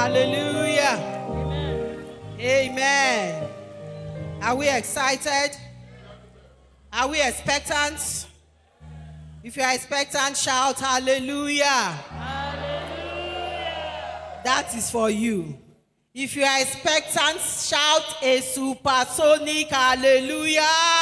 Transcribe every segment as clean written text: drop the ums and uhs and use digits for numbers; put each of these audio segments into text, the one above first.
Hallelujah. Amen. Amen. Are we excited? Are we expectant? If you are expectant, shout hallelujah. Hallelujah. That is for you. If you are expectant, shout a supersonic hallelujah.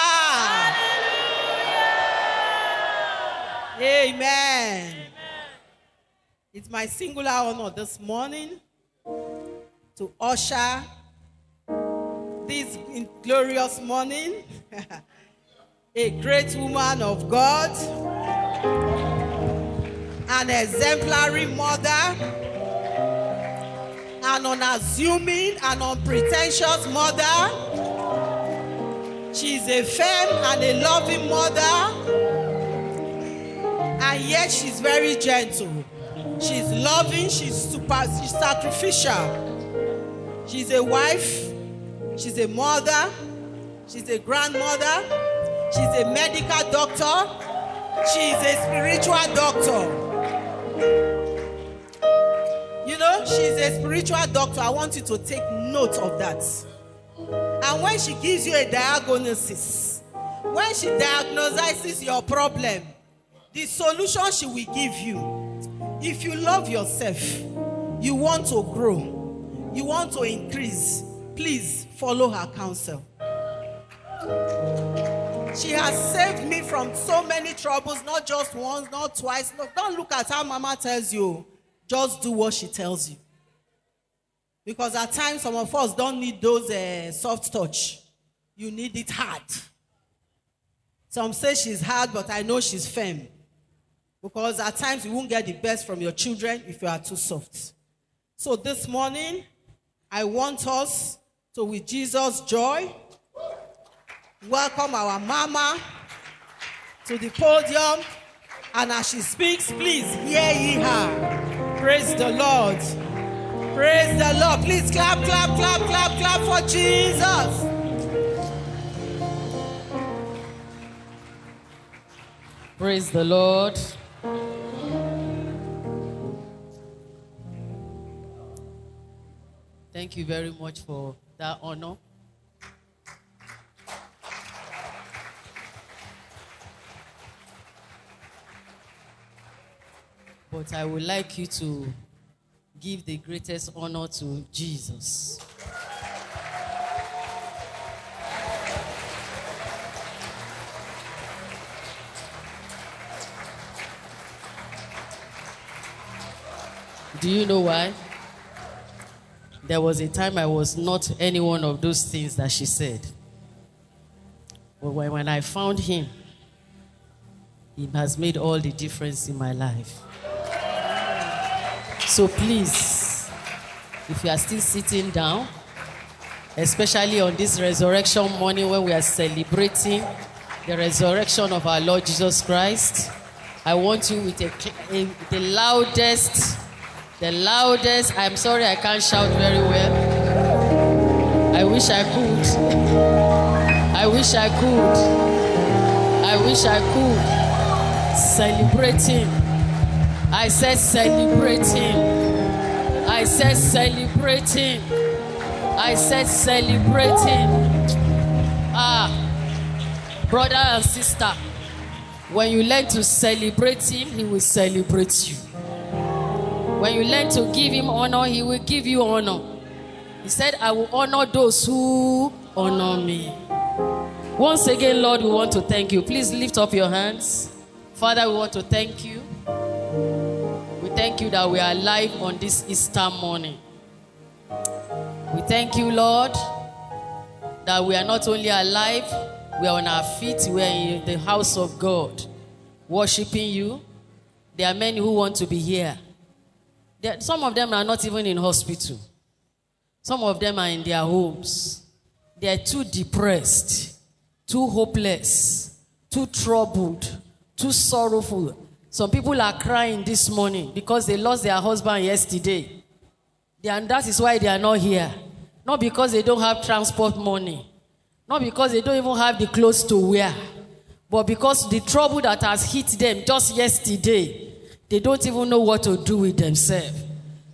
Hallelujah. Amen. It's my singular honor this morning to usher this glorious morning a great woman of God, an exemplary mother, an unassuming and unpretentious mother. She's a firm and a loving mother, and yet she's very gentle. She's loving, she's sacrificial. She's a wife, she's a mother, she's a grandmother, she's a medical doctor, she's a spiritual doctor. You know, she's a spiritual doctor. I want you to take note of that. And when she gives you a diagnosis, when she diagnoses your problem, the solution she will give you, if you love yourself, you want to grow, you want to increase, please follow her counsel. She has saved me from so many troubles, not just once, not twice. No, don't look at how mama tells you. Just do what she tells you. Because at times, some of us don't need those soft touch. You need it hard. Some say she's hard, but I know she's firm. Because at times, you won't get the best from your children if you are too soft. So this morning, I want us to, with Jesus' joy, welcome our mama to the podium. And as she speaks, please hear ye her. Praise the Lord. Praise the Lord. Please clap, clap, clap, clap, clap for Jesus. Praise the Lord. Thank you very much for that honor. But I would like you to give the greatest honor to Jesus. Do you know why? There was a time I was not any one of those things that she said. But when I found him, he has made all the difference in my life. So please, if you are still sitting down, especially on this resurrection morning when we are celebrating the resurrection of our Lord Jesus Christ, I want you with the loudest, I'm sorry I can't shout very well. I wish I could. I wish I could. I wish I could. Celebrating. I said celebrating. I said celebrating. I said celebrating. Brother and sister, when you learn to celebrate him, he will celebrate you. When you learn to give him honor, he will give you honor. He said, I will honor those who honor me. Once again, Lord, we want to thank you. Please lift up your hands. Father, we want to thank you. We thank you that we are alive on this Easter morning. We thank you, Lord, that we are not only alive, we are on our feet, we are in the house of God, worshiping you. There are many who want to be here. Some of them are not even in hospital. Some of them are in their homes. They are too depressed, too hopeless, too troubled, too sorrowful. Some people are crying this morning because they lost their husband yesterday. And that is why they are not here. Not because they don't have transport money. Not because they don't even have the clothes to wear. But because the trouble that has hit them just yesterday, they don't even know what to do with themselves.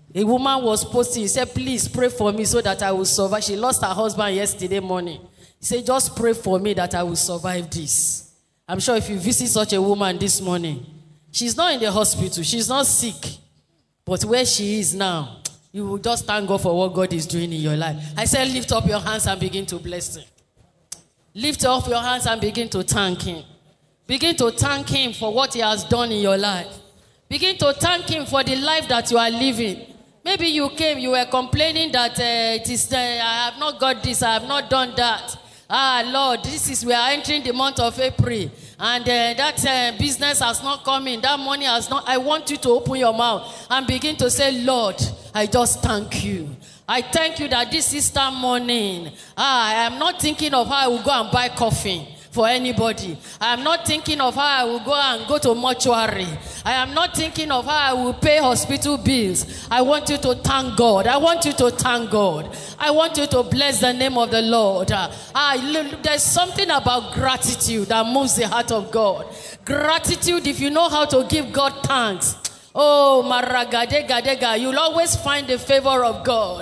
A woman was posting, he said, please pray for me so that I will survive. She lost her husband yesterday morning. He said, just pray for me that I will survive this. I'm sure if you visit such a woman this morning, she's not in the hospital, she's not sick. But where she is now, you will just thank God for what God is doing in your life. I said, lift up your hands and begin to bless him. Lift up your hands and begin to thank him. Begin to thank him for what he has done in your life. Begin to thank him for the life that you are living. Maybe you came, you were complaining that I have not got this, I have not done that. Lord, we are entering the month of April, and that business has not come in, that money has not. I want you to open your mouth and begin to say, Lord, I just thank you. I thank you that this Easter morning, I am not thinking of how I will go and buy coffee for anybody. I am not thinking of how I will go to mortuary. I am not thinking of how I will pay hospital bills. I want you to thank God. I want you to thank God. I want you to bless the name of the Lord. There's something about gratitude that moves the heart of God. Gratitude, if you know how to give God thanks, oh, maragadega, you'll always find the favor of God.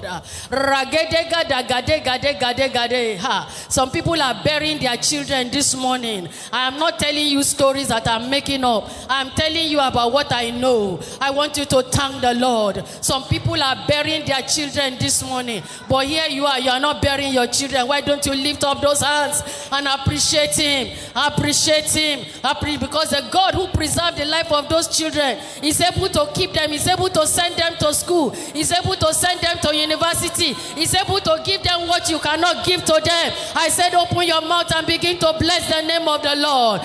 Some people are burying their children this morning. I am not telling you stories that I'm making up. I'm telling you about what I know. I want you to thank the Lord. Some people are burying their children this morning, but here you are not burying your children. Why don't you lift up those hands and appreciate him? Appreciate him. Because the God who preserved the life of those children is able to keep them, is able to send them to school, is able to send them to university, is able to give them what you cannot give to them. I said, open your mouth and begin to bless the name of the Lord.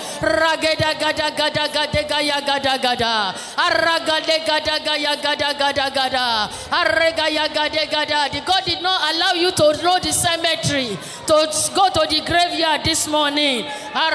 The God did not allow you to know the cemetery, to go to the graveyard this morning.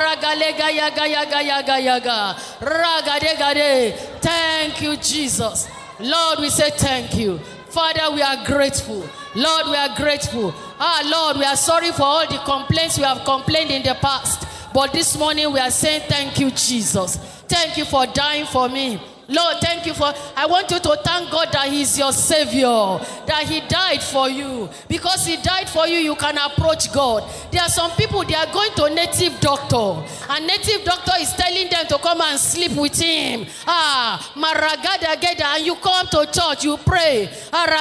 Thank you, Jesus. Lord, we say thank you. Father, we are grateful. Lord, we are grateful. Lord, we are sorry for all the complaints we have complained in the past. But this morning we are saying thank you, Jesus. Thank you for dying for me. Lord, thank you for, I want you to thank God that he's your savior, that he died for you. Because he died for you, you can approach God. There are some people, they are going to native doctor, and native doctor is telling them to come and sleep with him. And you come to church, you pray.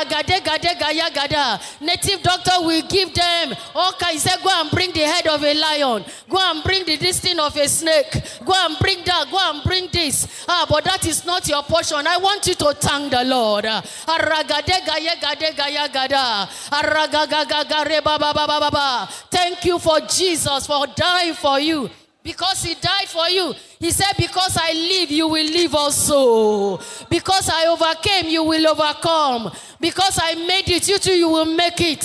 Native doctor will give them, okay, he said, go and bring the head of a lion, go and bring this thing of a snake, go and bring that, go and bring this. But that is not your portion. I want you to thank the Lord. Thank you for Jesus for dying for you. Because he died for you. He said, because I live, you will live also. Because I overcame, you will overcome. Because I made it, you too, you will make it.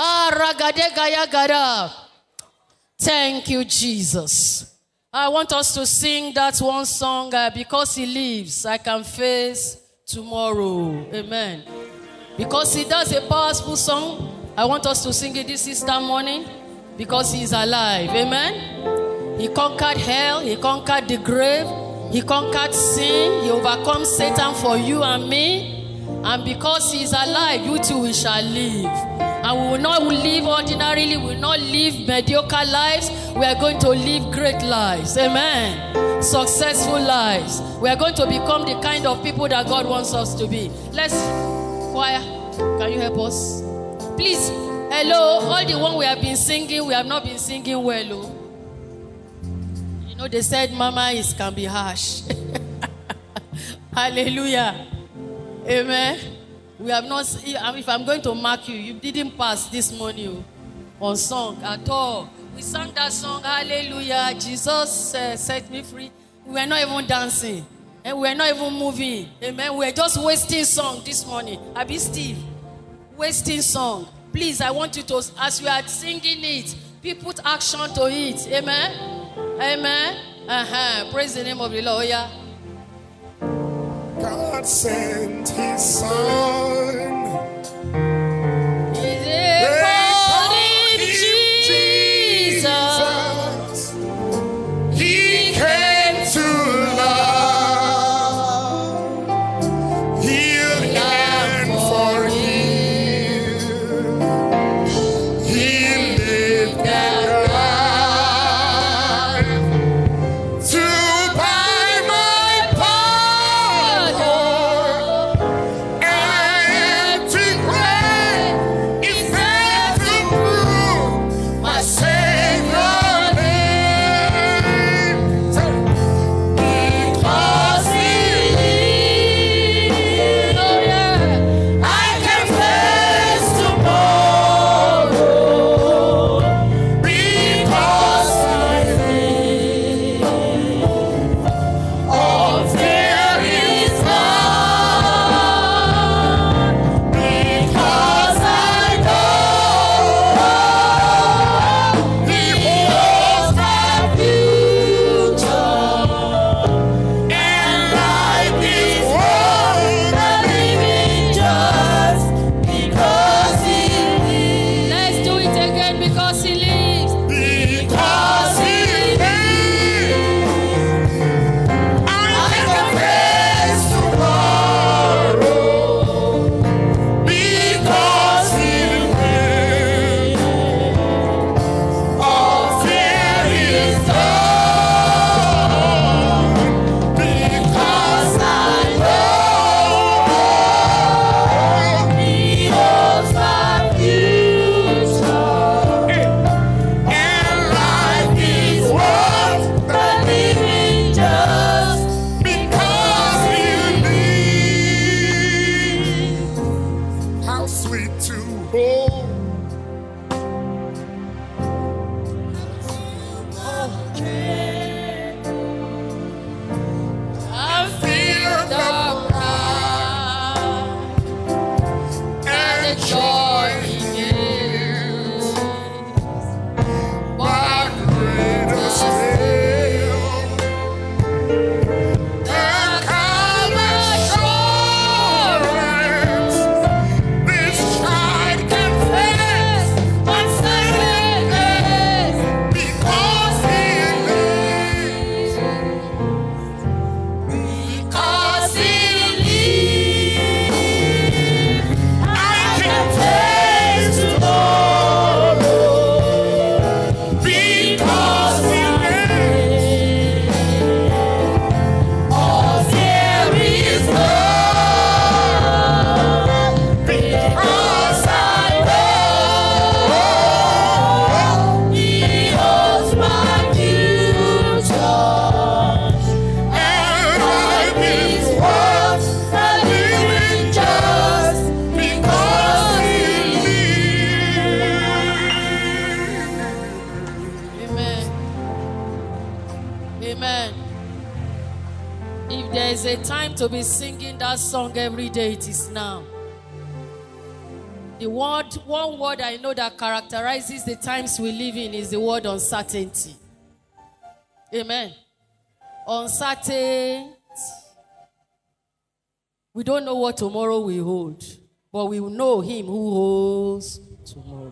Thank you, Jesus. I want us to sing that one song, because he lives, I can face tomorrow. Amen. Because he does a powerful song, I want us to sing it this Easter morning, because he is alive. Amen. He conquered hell, he conquered the grave, he conquered sin, he overcome Satan for you and me. And because he is alive, you too we shall live. And we will not live ordinarily, we will not live mediocre lives. We are going to live great lives. Amen. Successful lives. We are going to become the kind of people that God wants us to be. Let's, choir, can you help us? Please, hello, all the one we have been singing, we have not been singing well. Oh. You know, they said mama can be harsh. Hallelujah. Amen. We have not, if I'm going to mark you, you didn't pass this morning on song at all. We sang that song, hallelujah, Jesus set me free. We were not even dancing. And we were not even moving. Amen. We were just wasting song this morning. Abi Steve, wasting song. Please, I want you to, as we are singing it, please put action to it. Amen. Amen. Praise the name of the Lord. Yeah. God sent his son. They called him Jesus. He came to love, heal and a time to be singing that song every day. It is now. The one word I know that characterizes the times we live in is the word uncertainty. Amen. Uncertainty. We don't know what tomorrow will hold, but we know him who holds tomorrow.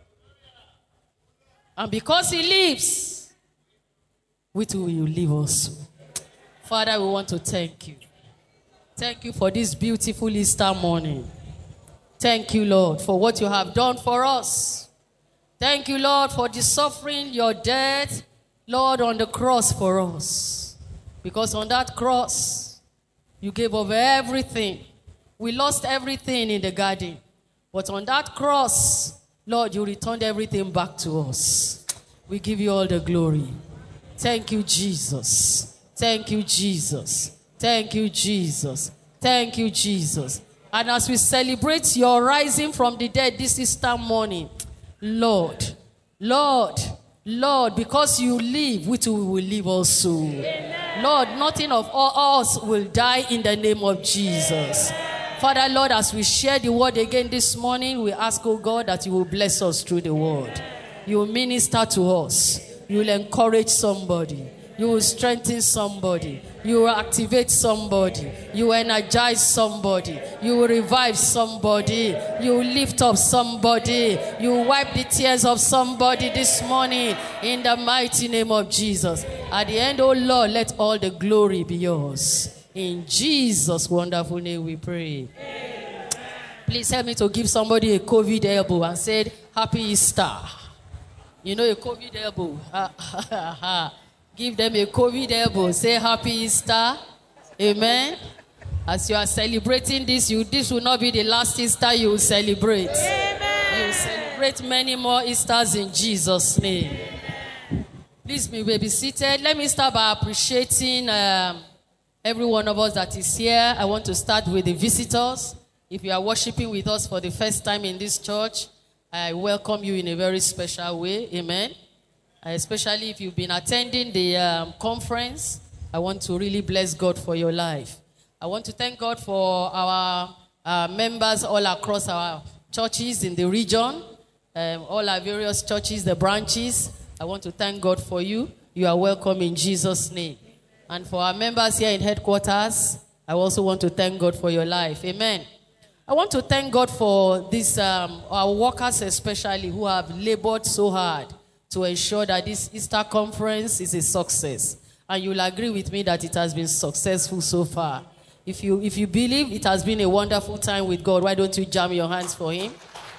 And because he lives, we too will live also. Father, we want to thank you. Thank you for this beautiful Easter morning. Thank you, Lord, for what you have done for us. Thank you, Lord, for the suffering, your death, Lord, on the cross for us. Because on that cross, you gave over everything. We lost everything in the garden. But on that cross, Lord, you returned everything back to us. We give you all the glory. Thank you, Jesus. Thank you, Jesus. Thank you, Jesus. Thank you, Jesus. And as we celebrate your rising from the dead this Easter morning, Lord, Lord, Lord, because you live, we too will live also. Amen. Lord, nothing of us will die in the name of Jesus. Amen. Father, Lord, as we share the word again this morning, we ask, oh God, that you will bless us through the word. You will minister to us. You will encourage somebody. You will strengthen somebody. You will activate somebody. You will energize somebody. You will revive somebody. You will lift up somebody. You will wipe the tears of somebody this morning in the mighty name of Jesus. At the end, oh Lord, let all the glory be yours. In Jesus' wonderful name we pray. Amen. Please help me to give somebody a COVID elbow and say, Happy Easter. You know a COVID elbow. Give them a COVID elbow. Say Happy Easter. Amen. As you are celebrating this, this will not be the last Easter you will celebrate. Amen. You will celebrate many more Easters in Jesus' name. Please be seated. Let me start by appreciating every one of us that is here. I want to start with the visitors. If you are worshiping with us for the first time in this church, I welcome you in a very special way. Amen. Especially if you've been attending the conference, I want to really bless God for your life. I want to thank God for our members all across our churches in the region, all our various churches, the branches. I want to thank God for you. You are welcome in Jesus' name. And for our members here in headquarters, I also want to thank God for your life. Amen. I want to thank God for this, our workers especially, who have labored so hard to ensure that this Easter conference is a success. And you'll agree with me that it has been successful so far. If you believe it has been a wonderful time with God, why don't you jam your hands for him?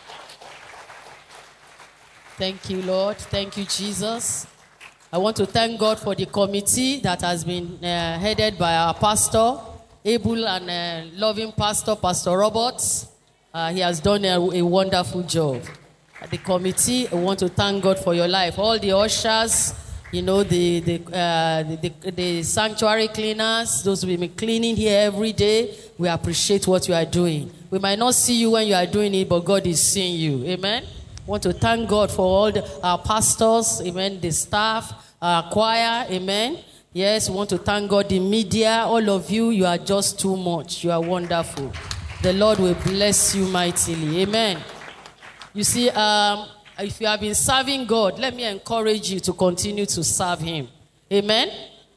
Thank you, Lord. Thank you, Jesus. I want to thank God for the committee that has been headed by our pastor, able and loving pastor, Pastor Roberts. He has done a wonderful job. The committee, I want to thank God for your life. All the ushers, you know, the sanctuary cleaners, those who will be cleaning here every day, we appreciate what you are doing. We might not see you when you are doing it, but God is seeing you. Amen. I want to thank God for all our pastors, amen, the staff, our choir, amen. Yes, we want to thank God, the media, all of you, you are just too much. You are wonderful. The Lord will bless you mightily. Amen. You see, if you have been serving God, let me encourage you to continue to serve him. Amen.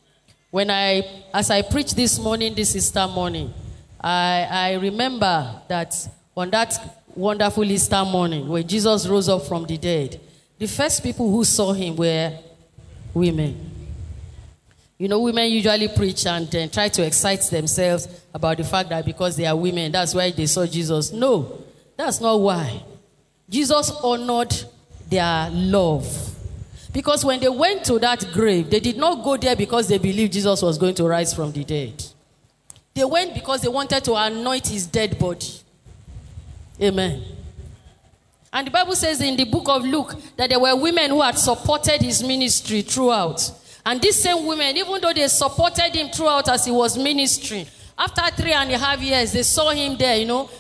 As I preached this morning, this Easter morning, I remember that on that wonderful Easter morning, when Jesus rose up from the dead, the first people who saw him were women. You know, women usually preach and try to excite themselves about the fact that because they are women, that's why they saw Jesus. No, that's not why. Jesus honored their love. Because when they went to that grave, they did not go there because they believed Jesus was going to rise from the dead. They went because they wanted to anoint his dead body. Amen. And the Bible says in the book of Luke that there were women who had supported his ministry throughout. And these same women, even though they supported him throughout as he was ministering, after 3.5 years, they saw him there, you know,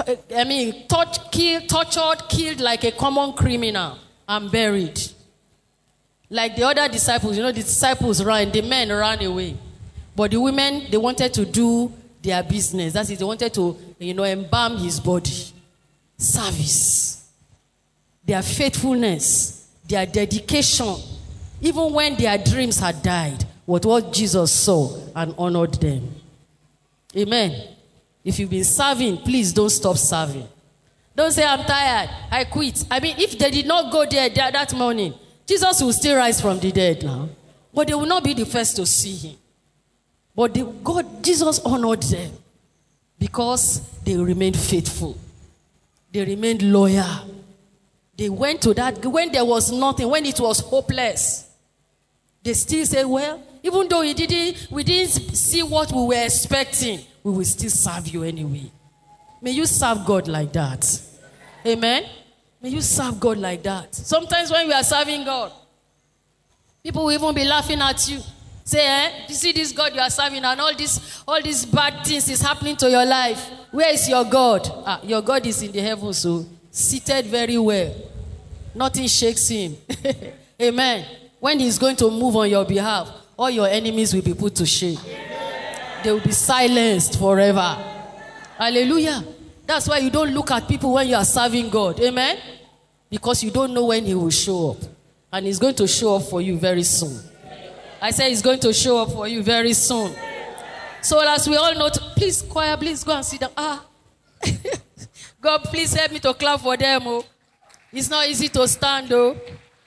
tortured, killed like a common criminal and buried. Like the other disciples, you know, the disciples ran, the men ran away. But the women, they wanted to do their business. That is, they wanted to, embalm his body. Service. Their faithfulness, their dedication, even when their dreams had died, was what Jesus saw and honored them. Amen. If you've been serving, please don't stop serving. Don't say, I'm tired, I quit. I mean, if they did not go there that morning, Jesus will still rise from the dead now. But they will not be the first to see him. But Jesus honored them because they remained faithful. They remained loyal. They went to that, when there was nothing, when it was hopeless. They still say, well, even though we didn't see what we were expecting, we will still serve you anyway. May you serve God like that. Amen? May you serve God like that. Sometimes when we are serving God, people will even be laughing at you. Say, you see this God you are serving and all these bad things is happening to your life. Where is your God? Your God is in the heavens, so seated very well. Nothing shakes him. Amen. When he's going to move on your behalf, all your enemies will be put to shame. They will be silenced forever. Hallelujah. That's why you don't look at people when you are serving God. Amen. Because you don't know when he will show up. And he's going to show up for you very soon. I say he's going to show up for you very soon. So as we all know, please, choir, please go and sit down. God, please help me to clap for them. Oh. It's not easy to stand, though.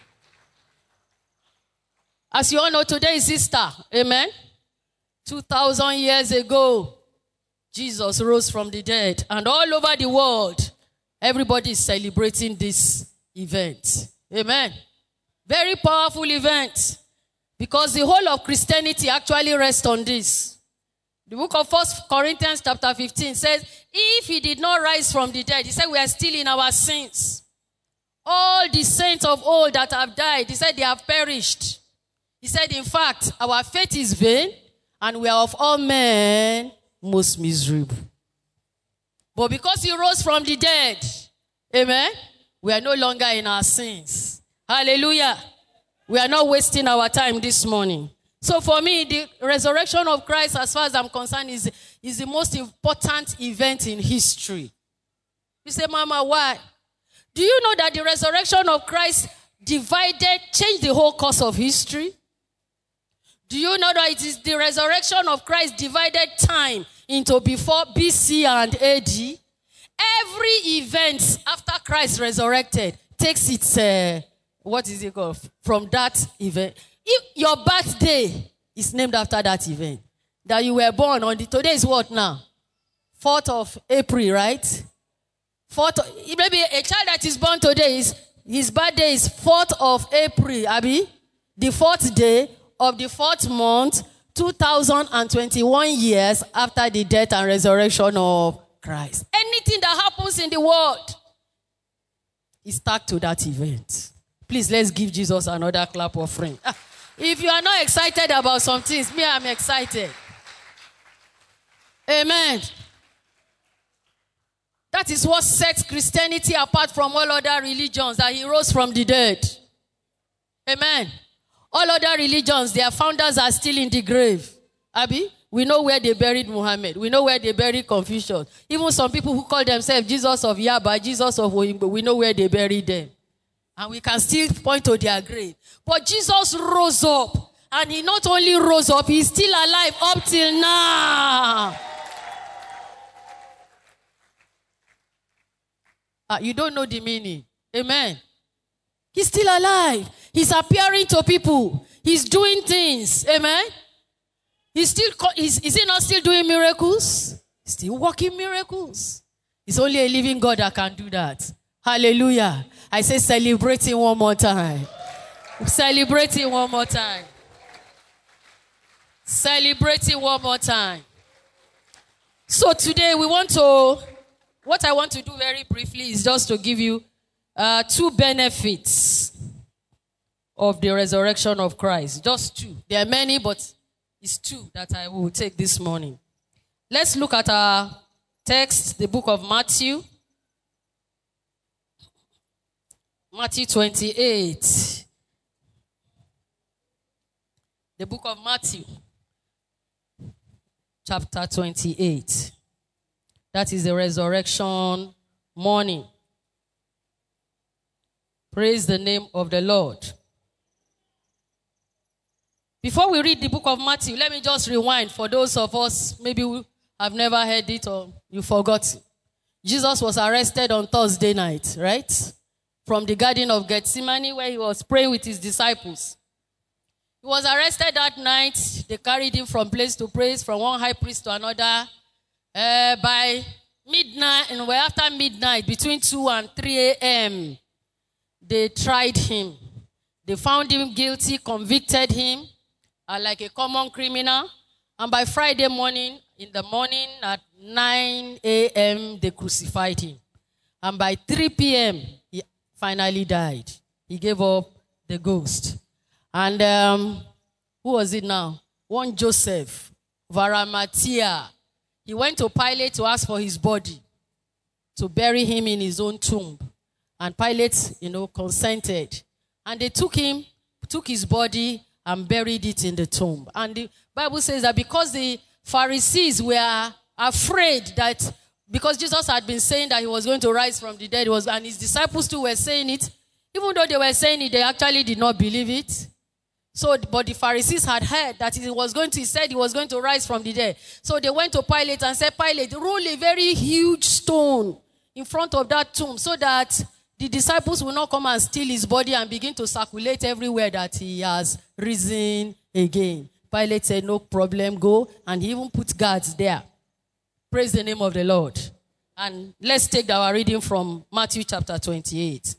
As you all know, today is Easter. Amen. 2,000 years ago, Jesus rose from the dead. And all over the world, everybody is celebrating this event. Amen. Very powerful event. Because the whole of Christianity actually rests on this. The book of 1 Corinthians chapter 15 says, if he did not rise from the dead, he said we are still in our sins. All the saints of old that have died, he said they have perished. He said, in fact, our faith is vain, and we are of all men most miserable. But because he rose from the dead, amen, we are no longer in our sins. Hallelujah. We are not wasting our time this morning. So for me, the resurrection of Christ, as far as I'm concerned, is the most important event in history. You say, Mama, why? Do you know that the resurrection of Christ changed the whole course of history? Do you know that it is the resurrection of Christ divided time into before BC and AD? Every event after Christ resurrected takes its, what is it called? From that event. If your birthday is named after that event, that you were born on today is what now? 4th of April, right? Maybe a child that is born today, his birthday is 4th of April, Abby. The 4th day of the 4th month, 2021 years after the death and resurrection of Christ. Anything that happens in the world is tagged to that event. Please, let's give Jesus another clap offering. If you are not excited about some things, me, I'm excited. Amen. That is what sets Christianity apart from all other religions, that he rose from the dead. Amen. All other religions, their founders are still in the grave. Abi, we know where they buried Muhammad. We know where they buried Confucius. Even some people who call themselves Jesus of Yaba, Jesus of Oyingbo, we know where they buried them. And we can still point to their grave. But Jesus rose up. And he not only rose up, he's still alive up till now. You don't know the meaning. Amen. He's still alive. He's appearing to people. He's doing things. Amen. Is he not still doing miracles? He's still working miracles. It's only a living God that can do that. Hallelujah. I say celebrate him one more time. Celebrate him one more time. Celebrate him one more time. So today what I want to do very briefly is just to give you 2 benefits of the resurrection of Christ. Just 2. There are many, but it's 2 that I will take this morning. Let's look at our text, the book of Matthew. Matthew 28. The book of Matthew. chapter 28. That is the resurrection morning. Praise the name of the Lord. Before we read the book of Matthew, let me just rewind for those of us maybe who have never heard it or you forgot. Jesus was arrested on Thursday night, right? From the Garden of Gethsemane where he was praying with his disciples. He was arrested that night. They carried him from place to place, from one high priest to another. By midnight, and after midnight, between 2 and 3 a.m., they tried him. They found him guilty, convicted him like a common criminal. And by Friday morning, in the morning at 9 a.m., they crucified him. And by 3 p.m., he finally died. He gave up the ghost. And who was it now? One Joseph, Arimathea. He went to Pilate to ask for his body, to bury him in his own tomb. And Pilate, consented. And they took his body and buried it in the tomb. And the Bible says that because the Pharisees were afraid that, because Jesus had been saying that he was going to rise from the dead, and his disciples too were saying it, even though they were saying it, they actually did not believe it. So, but the Pharisees had heard that he said he was going to rise from the dead. So they went to Pilate and said, Pilate, roll a very huge stone in front of that tomb so that the disciples will not come and steal his body and begin to circulate everywhere that he has risen again. Pilate said, no problem, go. And he even put guards there. Praise the name of the Lord. And let's take our reading from Matthew chapter 28.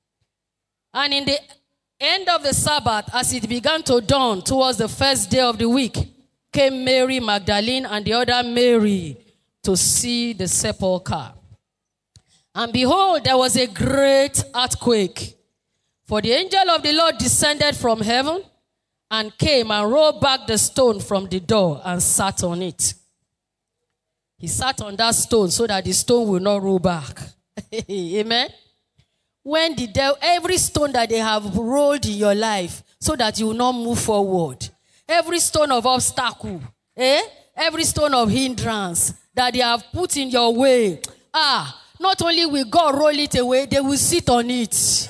And in the end of the Sabbath, as it began to dawn towards the first day of the week, came Mary Magdalene and the other Mary to see the sepulchre. And behold, there was a great earthquake. For the angel of the Lord descended from heaven and came and rolled back the stone from the door and sat on it. He sat on that stone so that the stone will not roll back. Amen. When the devil, every stone that they have rolled in your life so that you will not move forward, every stone of obstacle, every stone of hindrance that they have put in your way, not only will God roll it away, they will sit on it.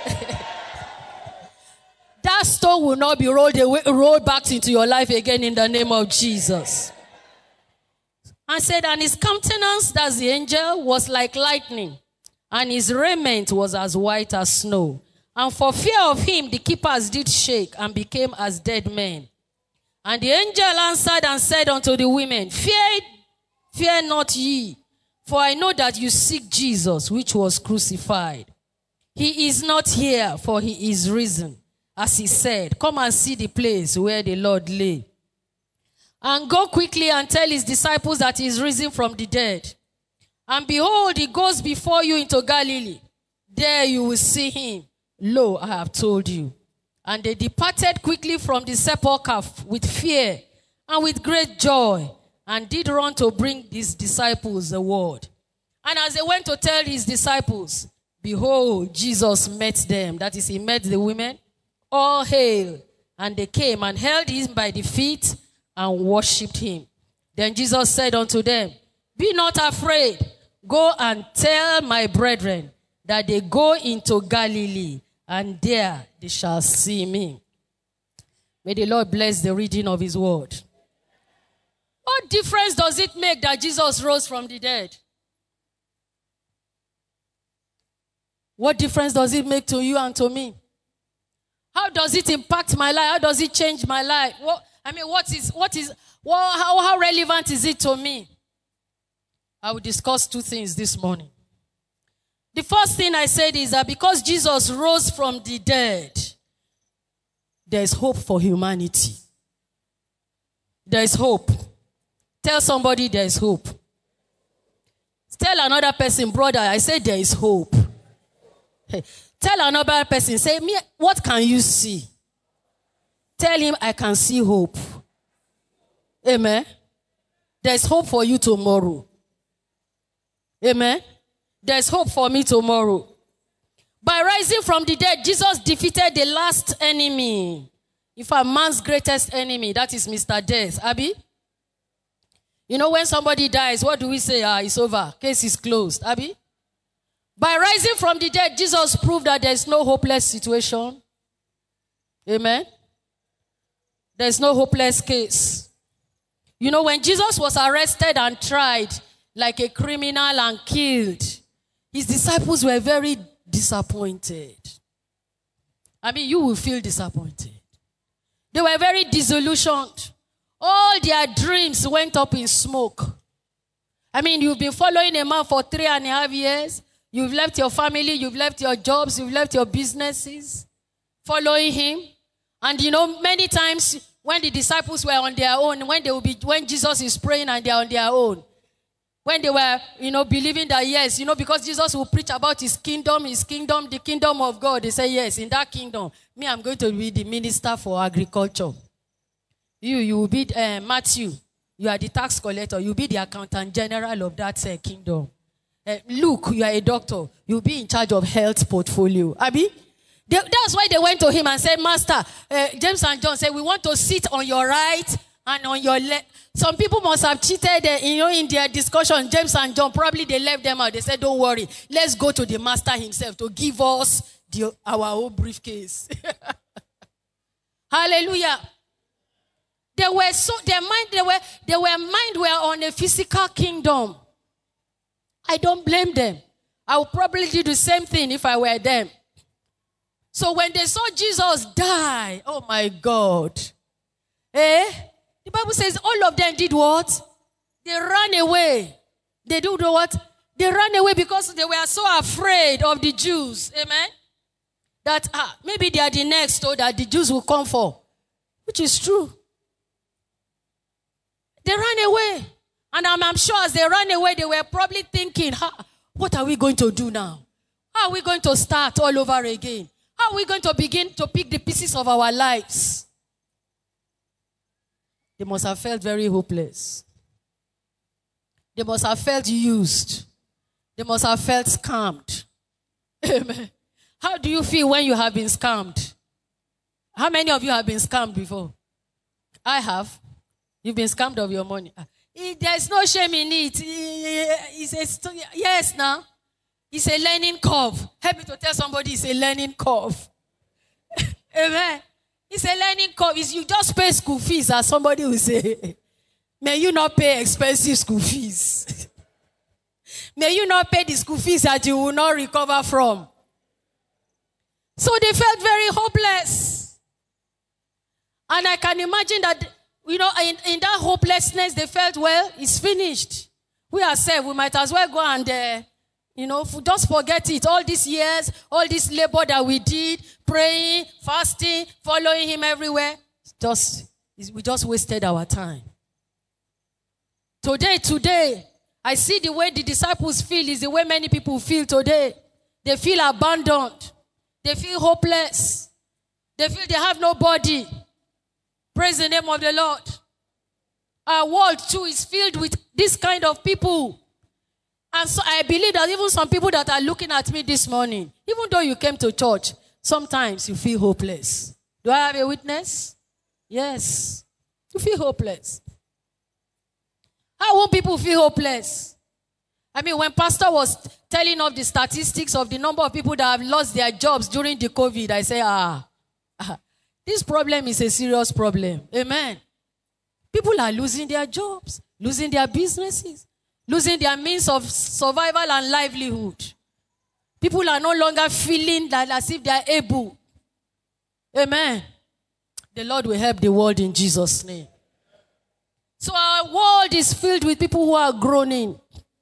That stone will not be rolled back into your life again in the name of Jesus. And said, and his countenance, that's the angel, was like lightning, and his raiment was as white as snow. And for fear of him, the keepers did shake and became as dead men. And the angel answered and said unto the women, Fear not ye, for I know that you seek Jesus, which was crucified. He is not here, for he is risen. As he said, come and see the place where the Lord lay. And go quickly and tell his disciples that he is risen from the dead. And behold, he goes before you into Galilee. There you will see him. Lo, I have told you. And they departed quickly from the sepulchre with fear and with great joy, and did run to bring his disciples the word. And as they went to tell his disciples, behold, Jesus met them. That is, he met the women. All hail. And they came and held him by the feet and worshipped him. Then Jesus said unto them, be not afraid. Go and tell my brethren that they go into Galilee, and there they shall see me. May the Lord bless the reading of his word. What difference does it make that Jesus rose from the dead? What difference does it make to you and to me? How does it impact my life? How does it change my life? How relevant is it to me? I will discuss two things this morning. The first thing I said is that because Jesus rose from the dead, there is hope for humanity. There is hope. Tell somebody there is hope. Tell another person, brother, I said there is hope. Hey, tell another person, say, me, what can you see? Tell him, I can see hope. Amen. There's hope for you tomorrow. Amen. There's hope for me tomorrow. By rising from the dead, Jesus defeated the last enemy. In fact, man's greatest enemy, that is Mr. Death. Abby? You know, when somebody dies, what do we say? It's over. Case is closed. Abi? By rising from the dead, Jesus proved that there is no hopeless situation. Amen? There is no hopeless case. You know, when Jesus was arrested and tried like a criminal and killed, his disciples were very disappointed. I mean, you will feel disappointed. They were very disillusioned. All their dreams went up in smoke. I mean, you've been following a man for 3.5 years. You've left your family, you've left your jobs, you've left your businesses, following him. And you know, many times when the disciples were on their own, when Jesus is praying and they're on their own, when they were, believing that yes, because Jesus will preach about his kingdom, the kingdom of God, they say yes, in that kingdom, me, I'm going to be the minister for agriculture. You will be Matthew, you are the tax collector, you'll be the accountant general of that kingdom. Luke, you are a doctor, you'll be in charge of health portfolio. Abi? That's why they went to him and said, Master, James and John said, we want to sit on your right and on your left. Some people must have cheated, in their discussion. James and John, probably they left them out. They said, don't worry, let's go to the master himself to give us our own briefcase. Hallelujah. Their mind were on a physical kingdom. I don't blame them. I would probably do the same thing if I were them. So when they saw Jesus die, oh my God. The Bible says all of them did what? They ran away. They do what? They ran away because they were so afraid of the Jews. Amen? That maybe they are the next or that the Jews will come for. Which is true. They ran away. And I'm sure as they ran away, they were probably thinking, what are we going to do now? How are we going to start all over again? How are we going to begin to pick the pieces of our lives? They must have felt very hopeless. They must have felt used. They must have felt scammed. Amen. How do you feel when you have been scammed? How many of you have been scammed before? I have. You've been scammed of your money. There's no shame in it. Yes, now. It's a learning curve. Help me to tell somebody it's a learning curve. Amen. It's a learning curve. You just pay school fees, as somebody will say. May you not pay expensive school fees. May you not pay the school fees that you will not recover from. So they felt very hopeless. And I can imagine that, in that hopelessness, they felt, well, it's finished. We are saved. We might as well go and, just forget it. All these years, all this labor that we did, praying, fasting, following him everywhere, we just wasted our time. Today, I see the way the disciples feel is the way many people feel today. They feel abandoned. They feel hopeless. They feel they have nobody. Praise the name of the Lord. Our world too is filled with this kind of people. And so I believe that even some people that are looking at me this morning, even though you came to church, sometimes you feel hopeless. Do I have a witness? Yes. You feel hopeless. How will people feel hopeless? I mean, when Pastor was telling of the statistics of the number of people that have lost their jobs during the COVID, I say, this problem is a serious problem. Amen. People are losing their jobs, losing their businesses, losing their means of survival and livelihood. People are no longer feeling that as if they are able. Amen. The Lord will help the world in Jesus' name. So our world is filled with people who are groaning.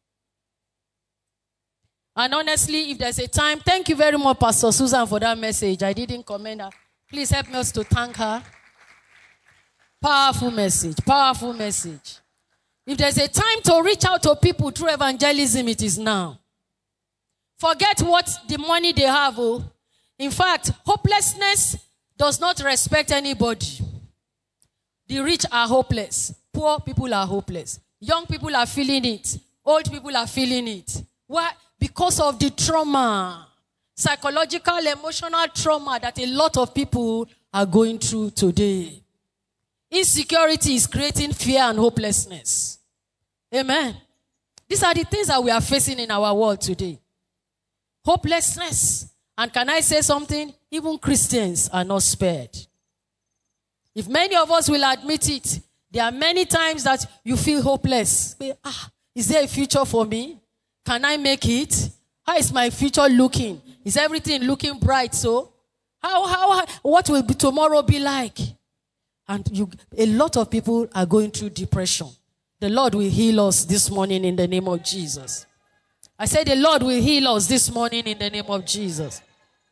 And honestly, if there's a time, thank you very much, Pastor Susan, for that message. I didn't comment her. Please help us to thank her. Powerful message. Powerful message. If there's a time to reach out to people through evangelism, it is now. Forget what the money they have. In fact, hopelessness does not respect anybody. The rich are hopeless. Poor people are hopeless. Young people are feeling it. Old people are feeling it. Why? Because of the trauma. Psychological, emotional trauma that a lot of people are going through today. Insecurity is creating fear and hopelessness. Amen. These are the things that we are facing in our world today. Hopelessness. And can I say something? Even Christians are not spared. If many of us will admit it, there are many times that you feel hopeless. Is there a future for me? Can I make it? How is my future looking? Is everything looking bright? So, what will tomorrow be like? And a lot of people are going through depression. The Lord will heal us this morning in the name of Jesus. I said the Lord will heal us this morning in the name of Jesus.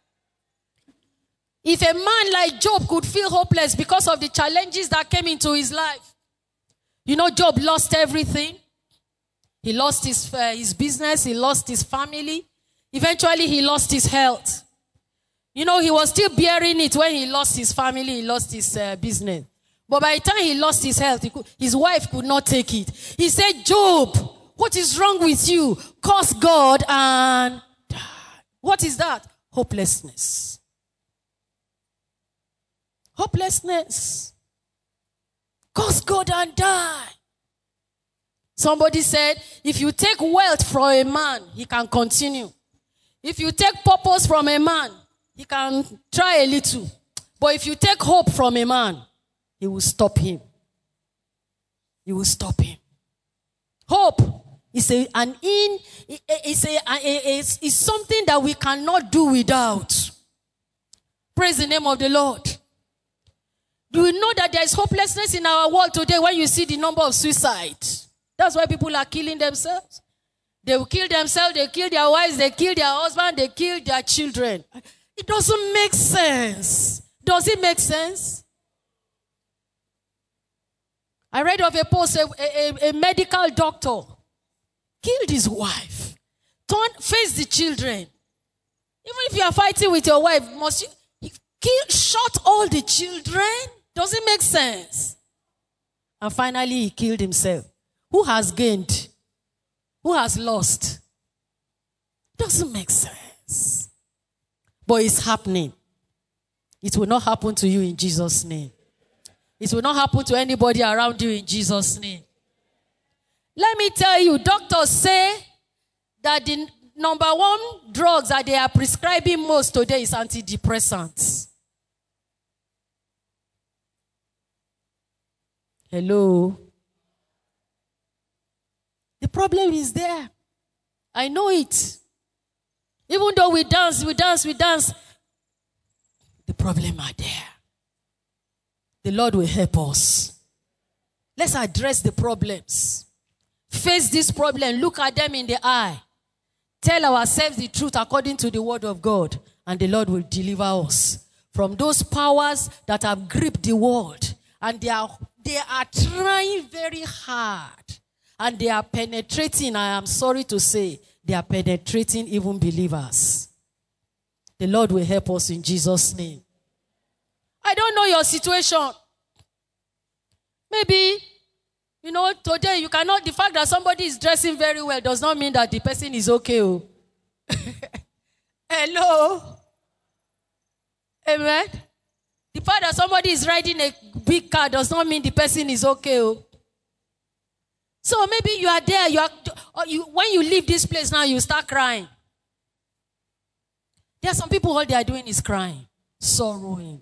If a man like Job could feel hopeless because of the challenges that came into his life. Job lost everything. He lost his business. He lost his family. Eventually, he lost his health. He was still bearing it when he lost his family. He lost his business. But by the time he lost his health, his wife could not take it. He said, Job, what is wrong with you? Curse God and die. What is that? Hopelessness. Hopelessness. Curse God and die. Somebody said, if you take wealth from a man, he can continue. If you take purpose from a man, he can try a little. But if you take hope from a man, he will stop him. He will stop him. Hope is something that we cannot do without. Praise the name of the Lord. Do you know that there is hopelessness in our world today when you see the number of suicides? That's why people are killing themselves. They will kill themselves, they kill their wives, they kill their husband, they kill their children. It doesn't make sense. Does it make sense? I read of a post, a medical doctor killed his wife, faced the children. Even if you are fighting with your wife, must you shot all the children? Does it make sense? And finally, he killed himself. Who has gained? Who has lost? Doesn't make sense. But it's happening. It will not happen to you in Jesus' name. It will not happen to anybody around you in Jesus' name. Let me tell you, doctors say that the number one drugs that they are prescribing most today is antidepressants. Hello? The problem is there. I know it. Even though we dance, the problem are there. The Lord will help us. Let's address the problems. Face this problem. Look at them in the eye. Tell ourselves the truth according to the word of God. And the Lord will deliver us from those powers that have gripped the world. And they are trying very hard. And they are penetrating, I am sorry to say, they are penetrating even believers. The Lord will help us in Jesus' name. I don't know your situation. Maybe, today you cannot, the fact that somebody is dressing very well does not mean that the person is okay. Hello? Amen? The fact that somebody is riding a big car does not mean the person is okay. So maybe you are there, when you leave this place now, you start crying. There are some people, all they are doing is crying, sorrowing,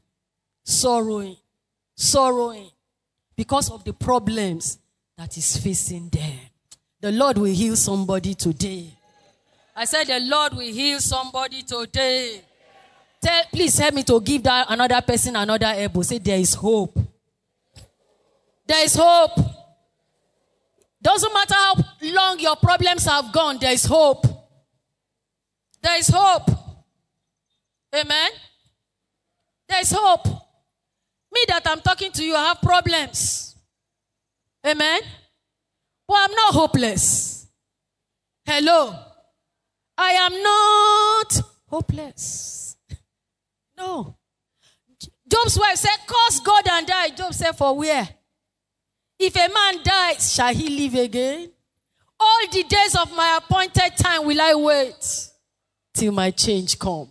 because of the problems that is facing them. The Lord will heal somebody today. I said the Lord will heal somebody today. Please help me to give that another person another elbow. Say there is hope. There is hope. Doesn't matter how long your problems have gone, there is hope. There is hope. Amen? There is hope. Me that I'm talking to you, I have problems. Amen? But I'm not hopeless. Hello? I am not hopeless. No. Job's wife said, curse God and die. Job said, for where? If a man dies, shall he live again? All the days of my appointed time will I wait till my change come.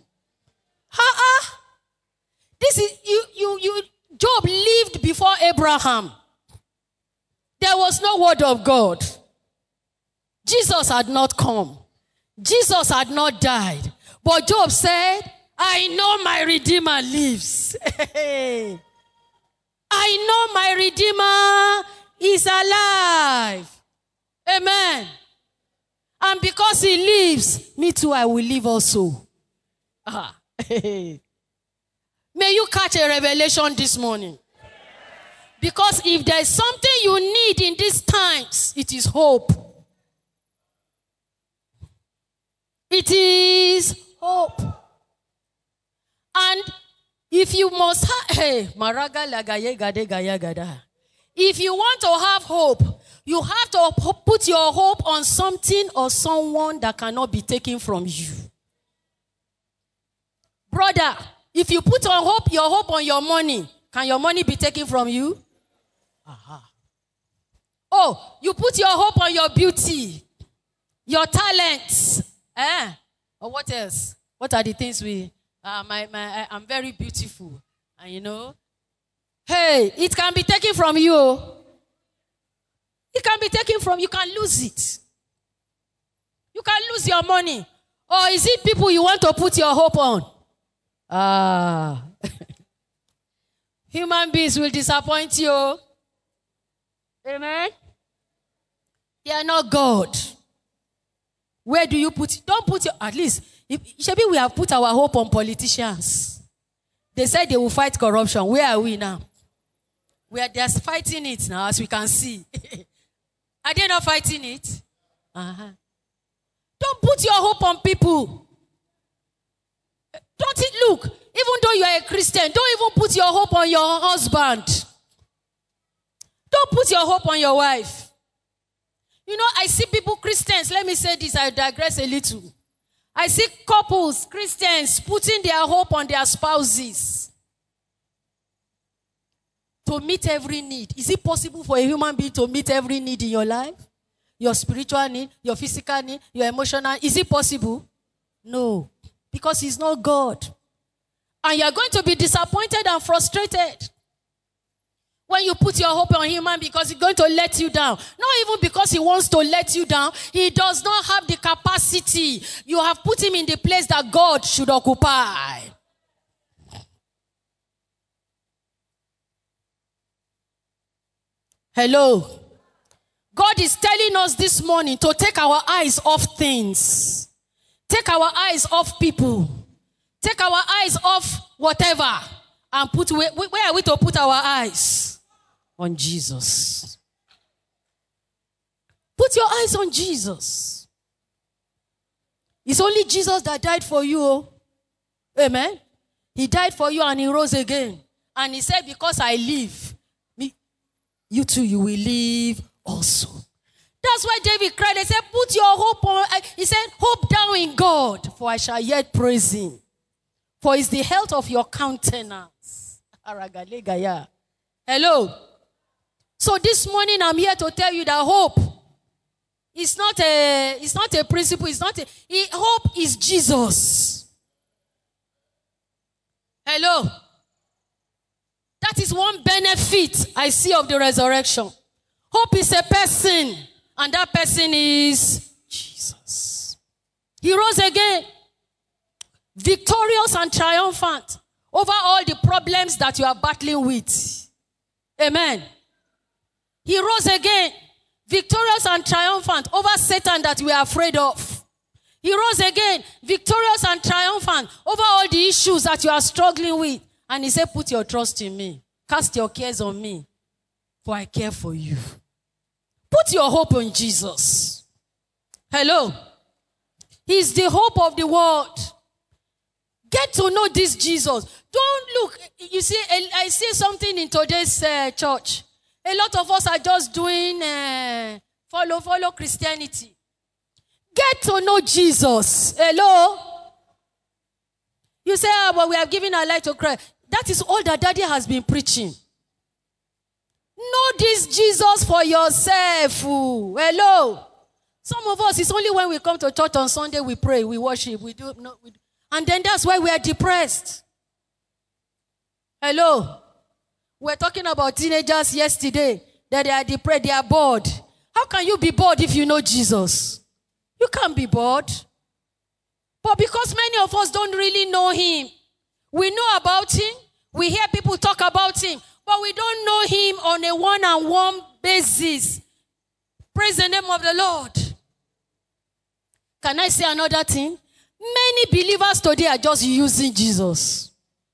This is Job lived before Abraham. There was no word of God. Jesus had not come. Jesus had not died. But Job said, I know my Redeemer lives. I know my Redeemer is alive. Amen. And because he lives, me too, I will live also. May you catch a revelation this morning. Because if there's something you need in these times, it is hope. It is hope. And if you must have, if you want to have hope, you have to put your hope on something or someone that cannot be taken from you. Brother, if you put your hope on your money, can your money be taken from you? Oh, you put your hope on your beauty, your talents. Or what else? What are the things I'm very beautiful. And you know, hey, it can be taken from you. It can be taken from you. You can lose it. You can lose your money. Or is it people you want to put your hope on? Human beings will disappoint you. Amen? They are not God. Where do you put it? Don't put your, at least, maybe we have put our hope on politicians. They said they will fight corruption. Where are we now? They're fighting it now, as we can see. Are they not fighting it? Don't put your hope on people. Don't it look, even though you are a Christian, don't even put your hope on your husband. Don't put your hope on your wife. You know, I see people, Christians, let me say this, I digress a little. I see couples, Christians, putting their hope on their spouses to meet every need. Is it possible for a human being to meet every need in your life? Your spiritual need, your physical need, your emotional. Is it possible? No. Because he's not God. And you're going to be disappointed and frustrated when you put your hope on him, because he's going to let you down. Not even because he wants to let you down. He does not have the capacity. You have put him in the place that God should occupy. Hello. God is telling us this morning to take our eyes off things. Take our eyes off people. Take our eyes off whatever. And where are we to put our eyes? On Jesus. Put your eyes on Jesus. It's only Jesus that died for you. Amen. He died for you and he rose again. And he said, because I live, you too, you will live also. That's why David cried. He said, put your hope on. He said, hope thou in God, for I shall yet praise him. For it's the health of your countenance. Hello. So this morning I'm here to tell you that hope is not a principle. Hope is Jesus. Hello. That is one benefit I see of the resurrection. Hope is a person, and that person is Jesus. He rose again, victorious and triumphant over all the problems that you are battling with. Amen. He rose again, victorious and triumphant over Satan that we are afraid of. He rose again, victorious and triumphant over all the issues that you are struggling with. And he said, put your trust in me. Cast your cares on me, for I care for you. Put your hope on Jesus. Hello. He's the hope of the world. Get to know this Jesus. Don't look. You see, I see something in today's church. A lot of us are just doing follow Christianity. Get to know Jesus. Hello? You say, but we have given our life to Christ. That is all that Daddy has been preaching. Know this Jesus for yourself. Hello? Some of us, it's only when we come to church on Sunday, we pray, we worship, and then that's why we are depressed. Hello? We're talking about teenagers yesterday, that they are depressed, they are bored. How can you be bored if you know Jesus? You can't be bored. But because many of us don't really know him, we know about him, we hear people talk about him, but we don't know him on a one-on-one basis. Praise the name of the Lord. Can I say another thing? Many believers today are just using Jesus.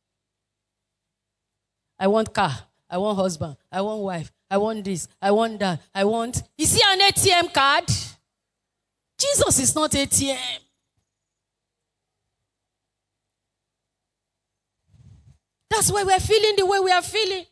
I want car. I want husband. I want wife. I want this. I want that. I want... Is he an ATM card? Jesus is not ATM. That's why we're feeling the way we are feeling.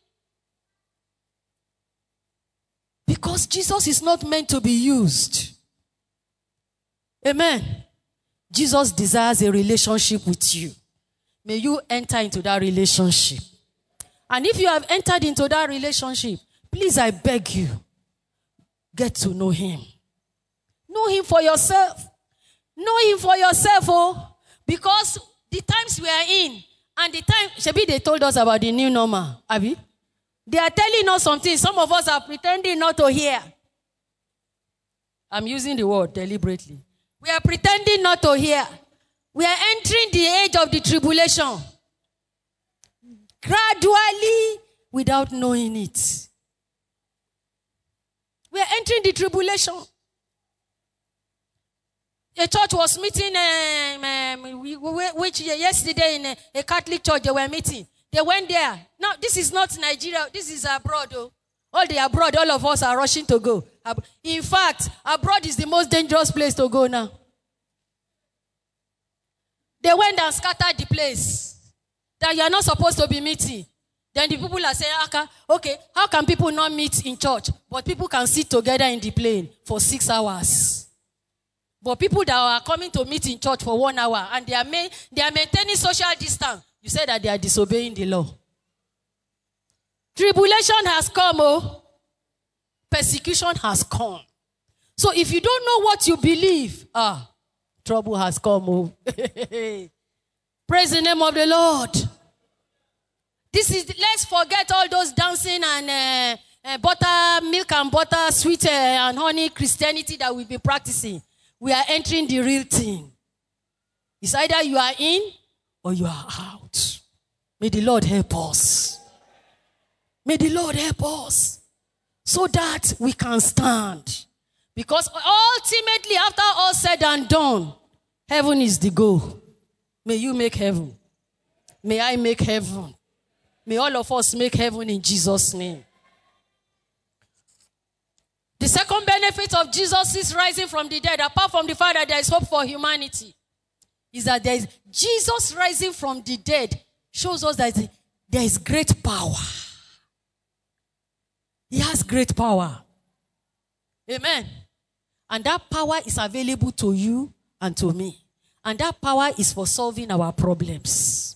Because Jesus is not meant to be used. Amen. Jesus desires a relationship with you. May you enter into that relationship. And if you have entered into that relationship, please, I beg you, get to know him. Know him for yourself. Know him for yourself, oh. Because the times we are in, and the time, Shebi, they told us about the new normal, Abi. They are telling us something. Some of us are pretending not to hear. I'm using the word deliberately. We are pretending not to hear. We are entering the age of the tribulation. Gradually, without knowing it. We are entering the tribulation. A church was meeting, which yesterday in a Catholic church, they were meeting. They went there. Now, this is not Nigeria. This is abroad. Oh. All the abroad, all of us are rushing to go. In fact, abroad is the most dangerous place to go now. They went and scattered the place that you are not supposed to be meeting. Then the people are saying, okay, how can people not meet in church? But people can sit together in the plane for 6 hours. But people that are coming to meet in church for 1 hour and they are maintaining social distance, you say that they are disobeying the law. Tribulation has come, oh. Persecution has come. So if you don't know what you believe, trouble has come, oh. Praise the name of the Lord. Let's forget all those dancing and milk and butter, sweet and honey Christianity that we've been practicing. We are entering the real thing. It's either you are in or you are out. May the Lord help us. May the Lord help us so that we can stand. Because ultimately, after all said and done, heaven is the goal. May you make heaven. May I make heaven. May all of us make heaven in Jesus' name. The second benefit of Jesus' rising from the dead, apart from the fact that there is hope for humanity, is that Jesus rising from the dead shows us that there is great power. He has great power. Amen. And that power is available to you and to me. And that power is for solving our problems.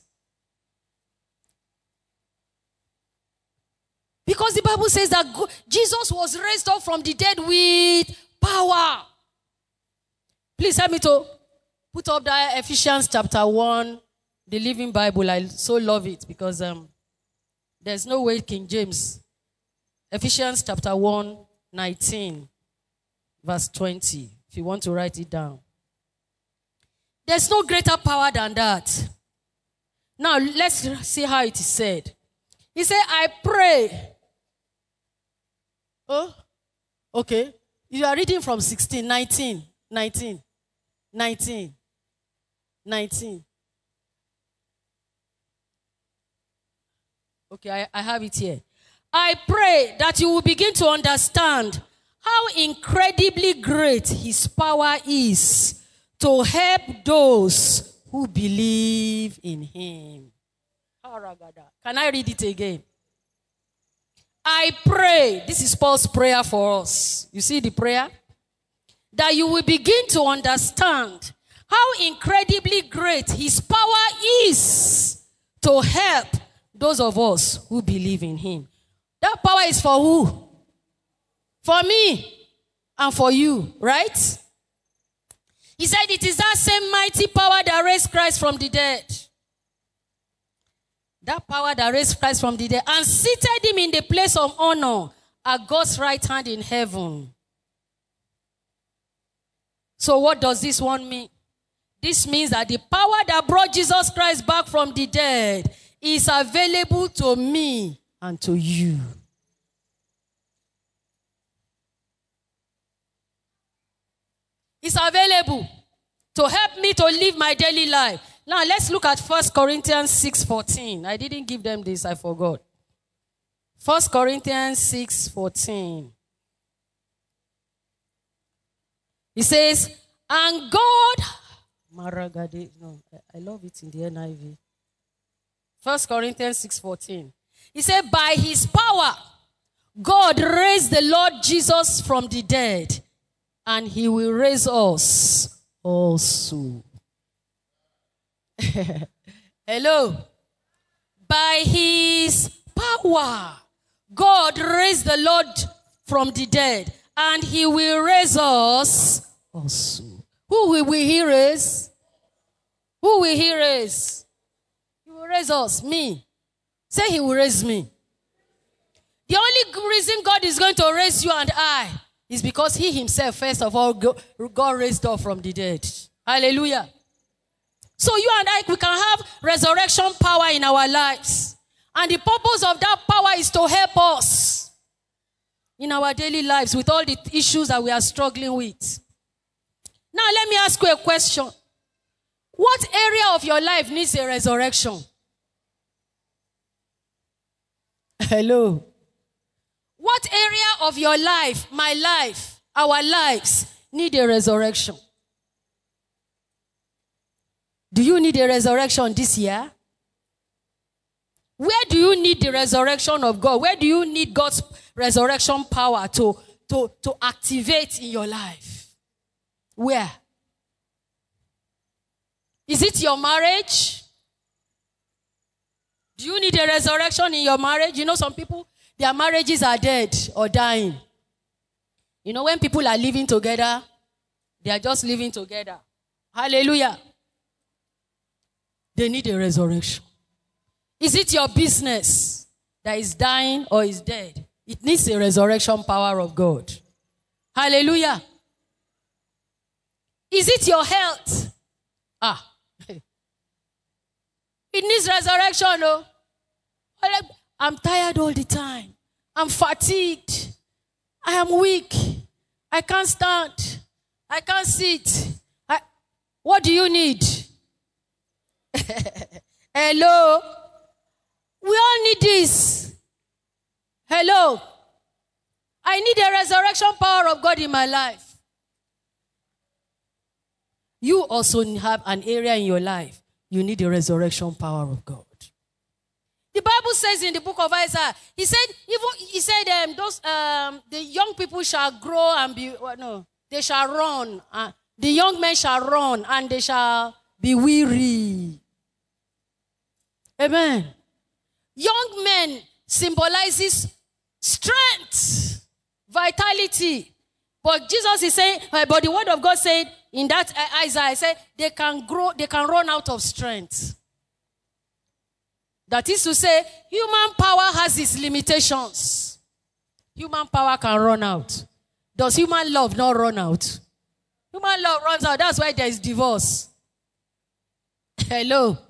Because the Bible says that Jesus was raised up from the dead with power. Please help me to put up that Ephesians chapter 1, the Living Bible. I so love it because there's no way King James. Ephesians chapter 1, 19, verse 20. If you want to write it down. There's no greater power than that. Now, let's see how it is said. He said, I pray. Oh, okay. You are reading from 16, 19. Okay, I have it here. I pray that you will begin to understand how incredibly great his power is to help those who believe in him. Can I read it again? I pray, this is Paul's prayer for us. You see the prayer? That you will begin to understand how incredibly great his power is to help those of us who believe in him. That power is for who? For me and for you, right? He said it is that same mighty power that raised Christ from the dead. That power that raised Christ from the dead and seated him in the place of honor at God's right hand in heaven. So what does this one mean? This means that the power that brought Jesus Christ back from the dead is available to me and to you. It's available to help me to live my daily life. Now let's look at 1 Corinthians 6:14. I didn't give them this, I forgot. 1 Corinthians 6:14. He says, and God, I love it in the NIV. 1 Corinthians 6:14. He said, by his power, God raised the Lord Jesus from the dead, and he will raise us also. Hello. By his power, God raised the Lord from the dead, and he will raise us also. Who will he raise? Who will he raise? He will raise us, me. Say he will raise me. The only reason God is going to raise you and I is because he himself, first of all, God raised up from the dead. Hallelujah. So you and I, we can have resurrection power in our lives. And the purpose of that power is to help us in our daily lives with all the issues that we are struggling with. Now let me ask you a question. What area of your life needs a resurrection? Hello. What area of your life, my life, our lives, need a resurrection? Do you need a resurrection this year? Where do you need the resurrection of God? Where do you need God's resurrection power to activate in your life? Where? Is it your marriage? Do you need a resurrection in your marriage? You know, some people, their marriages are dead or dying. You know, when people are living together, they are just living together. Hallelujah. They need a resurrection. Is it your business that is dying or is dead? It needs a resurrection power of God. Hallelujah. Is it your health? It needs resurrection, no? I'm tired all the time. I'm fatigued. I am weak. I can't stand. I can't sit. What do you need? Hello? We all need this. Hello? I need a resurrection power of God in my life. You also have an area in your life. You need the resurrection power of God. The Bible says in the book of Isaiah, the young people shall grow and they shall run. The young men shall run and they shall be weary. Amen. Young men symbolizes strength, vitality. But Jesus is saying, but the word of God said in that Isaiah, said they can grow, they can run out of strength. That is to say, human power has its limitations. Human power can run out. Does human love not run out? Human love runs out. That's why there is divorce. Hello.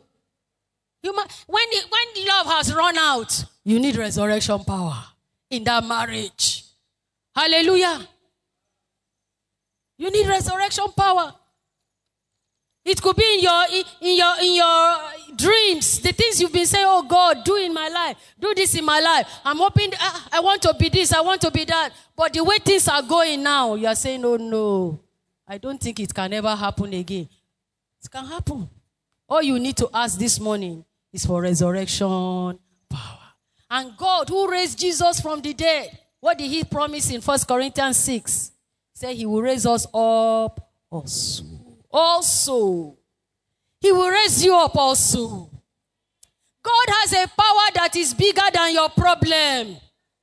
When love has run out, you need resurrection power in that marriage. Hallelujah. You need resurrection power. It could be in your dreams, the things you've been saying, oh God, do in my life, do this in my life. I'm hoping I want to be this, I want to be that. But the way things are going now, you are saying, oh no, I don't think it can ever happen again. It can happen. All you need to ask this morning is for resurrection power. And God, who raised Jesus from the dead, what did he promise in 1 Corinthians 6? He said he will raise us up also. Also. He will raise you up also. God has a power that is bigger than your problem.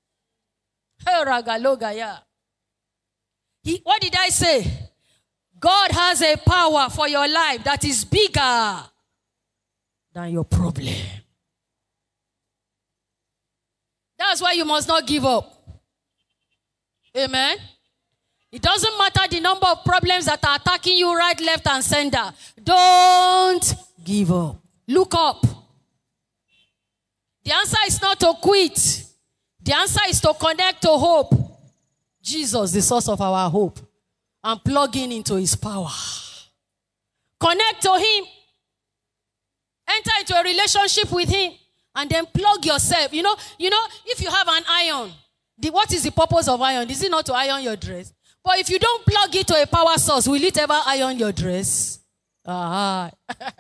What did I say? God has a power for your life that is bigger than your problem. That's why you must not give up. Amen. It doesn't matter the number of problems that are attacking you right, left, and center. Don't give up. Look up. The answer is not to quit. The answer is to connect to hope. Jesus, the source of our hope. And plug into his power. Connect to him. Enter into a relationship with him. And then plug yourself. You know, if you have an iron, what is the purpose of iron? Is it not to iron your dress? But if you don't plug it to a power source, will it ever iron your dress? Hello.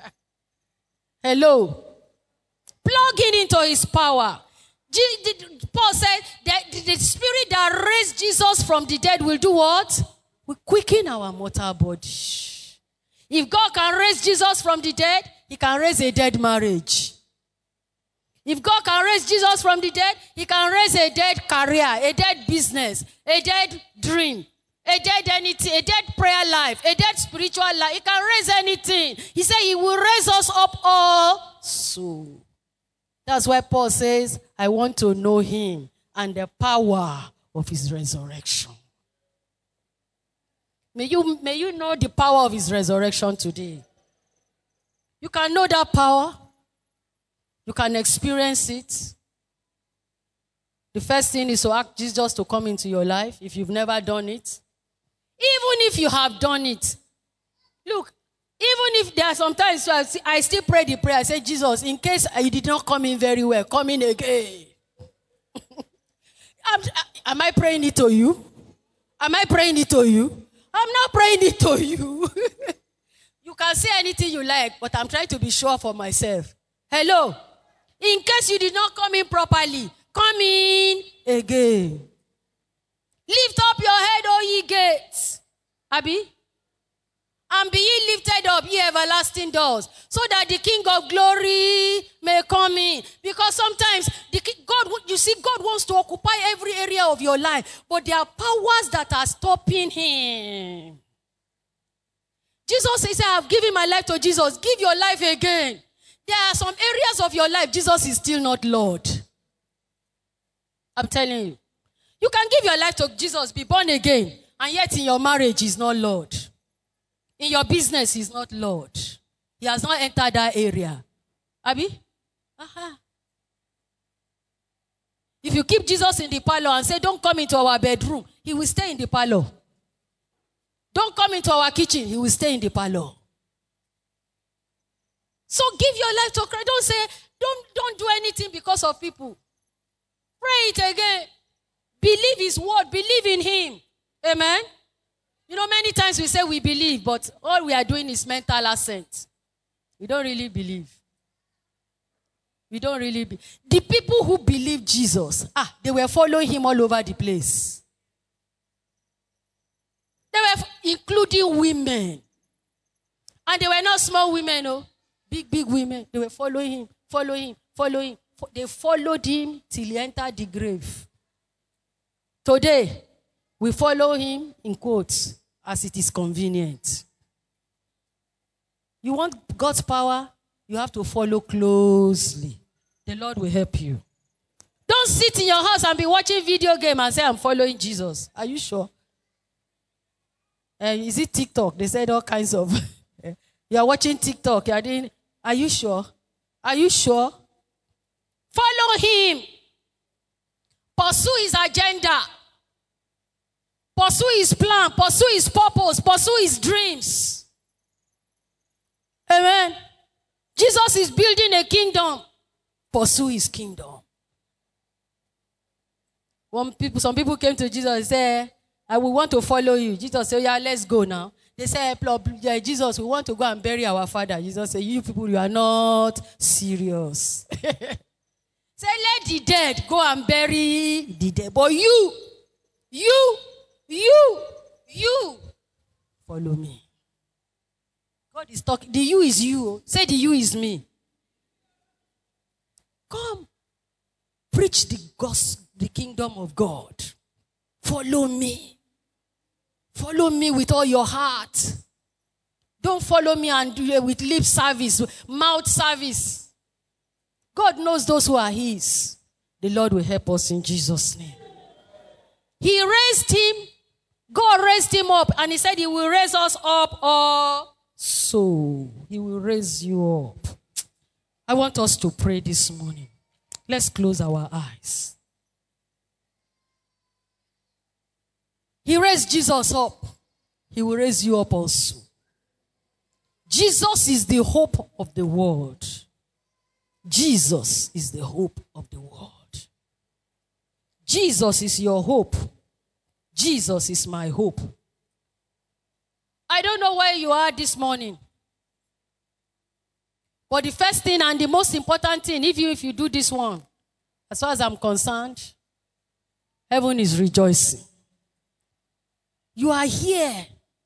Plugging into his power. Paul said that the spirit that raised Jesus from the dead will do what? Will quicken our mortal body. If God can raise Jesus from the dead, he can raise a dead marriage. If God can raise Jesus from the dead, he can raise a dead career, a dead business, a dead dream, a dead anything, a dead prayer life, a dead spiritual life. He can raise anything. He said he will raise us up also. That's why Paul says, I want to know him and the power of his resurrection. May you know the power of his resurrection today. You can know that power. You can experience it. The first thing is to ask Jesus to come into your life if you've never done it. Even if you have done it. Look, even if there are sometimes I still pray the prayer. I say, Jesus, in case you did not come in very well, come in again. Am I praying it to you? Am I praying it to you? I'm not praying it to you. You can say anything you like, but I'm trying to be sure for myself. Hello? In case you did not come in properly, come in again. Lift up your head, O ye gates. Abi? And be ye lifted up, ye everlasting doors, so that the King of glory may come in. Because sometimes, God wants to occupy every area of your life, but there are powers that are stopping him. Jesus says, I have given my life to Jesus. Give your life again. There are some areas of your life, Jesus is still not Lord. I'm telling you. You can give your life to Jesus, be born again, and yet in your marriage, he's not Lord. In your business, he's not Lord. He has not entered that area. Abi? If you keep Jesus in the parlor and say, don't come into our bedroom, he will stay in the parlor. Don't come into our kitchen, he will stay in the parlor. So give your life to Christ. Don't say, don't do anything because of people. Pray it again. Believe his word. Believe in him. Amen? You know, many times we say we believe, but all we are doing is mental assent. We don't really believe. We don't really believe. The people who believe Jesus, they were following him all over the place. They were including women. And they were not small women, no. Big women. They were following him. They followed him till he entered the grave. Today, we follow him in quotes as it is convenient. You want God's power? You have to follow closely. The Lord will help you. Don't sit in your house and be watching video game and say, I'm following Jesus. Are you sure? Is it TikTok? They said all kinds of... You are watching TikTok. Are you sure? Are you sure? Follow him. Pursue his agenda. Pursue his plan. Pursue his purpose. Pursue his dreams. Amen. Jesus is building a kingdom. Pursue his kingdom. Some people came to Jesus and said, I will want to follow you. Jesus said, yeah, let's go now. They said, Jesus, we want to go and bury our father. Jesus said, you people, you are not serious. Say, let the dead go and bury the dead. But you, follow me. God is talking. The you is you. Say the you is me. Come. Preach the gospel, the kingdom of God. Follow me. Follow me with all your heart. Don't follow me and do it with lip service, mouth service. God knows those who are his. The Lord will help us in Jesus' name. He raised him. God raised him up, and he said he will raise us up also. He will raise you up. I want us to pray this morning. Let's close our eyes. He raised Jesus up. He will raise you up also. Jesus is the hope of the world. Jesus is the hope of the world. Jesus is your hope. Jesus is my hope. I don't know where you are this morning. But the first thing and the most important thing, if you do this one, as far as I'm concerned, heaven is rejoicing. You are here.